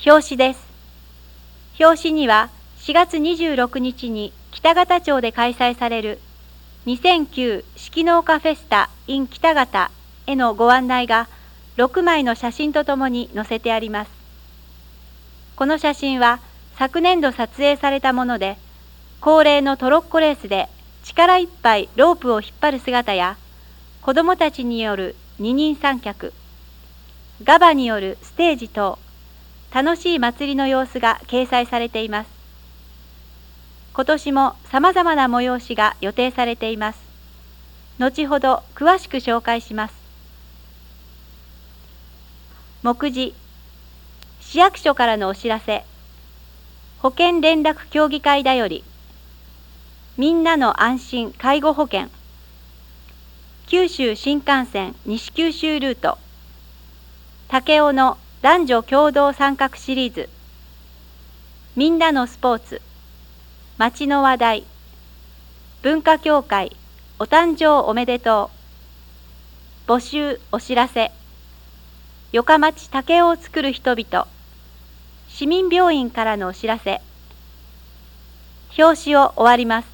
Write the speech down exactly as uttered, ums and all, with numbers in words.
表紙です。表紙にはしがつにじゅうろくにちに北方町で開催されるにせんきゅう四季農家フェスタ in 北方へのご案内がろくまいの写真とともに載せてあります。この写真は昨年度撮影されたもので、恒例のトロッコレースで力いっぱいロープを引っ張る姿や、子どもたちによる二人三脚、ガバによるステージ等、楽しい祭りの様子が掲載されています。今年も様々な催しが予定されています。後ほど詳しく紹介します。目次、市役所からのお知らせ、保健連絡協議会だより、みんなの安心介護保険、九州新幹線西九州ルート、武雄の男女共同参画シリーズ、みんなのスポーツ、町の話題、文化協会お誕生おめでとう、募集お知らせ、よか町武雄をつくる人々、市民病院からのお知らせ、表紙を終わります。